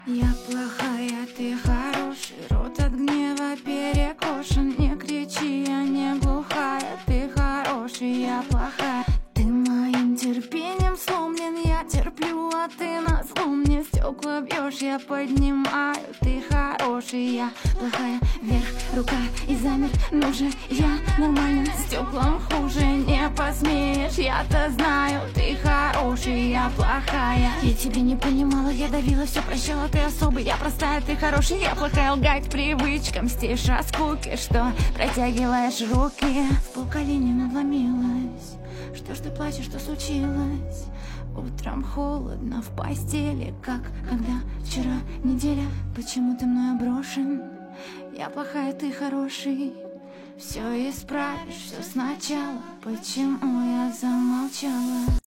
Я плохая, ты хороший, рот от гнева перекошен. Не кричи, я не глухая, ты хороший, я плохая. Ты моим терпением сломлен, я терплю, а ты назло мне стекла бьешь, я поднимаю. Ты хороший, я плохая, вверх рука и замер. Ну же, я нормально, стеклом хуже не посмеешь. Я-то знаю, ты хороший, я плохая. Я тебя не понимала, я давила, все прощала, ты особый, я простая, ты хороший, я плохая. Лгать привычкам, мстишь о скуке, что протягиваешь руки. В полколени надломилась. Что ж ты плачешь, что случилось? Утром холодно в постели, как когда вчера неделя. Почему ты мной брошен? Я плохая, ты хороший. Все исправишь, все сначала. Почему я замолчала?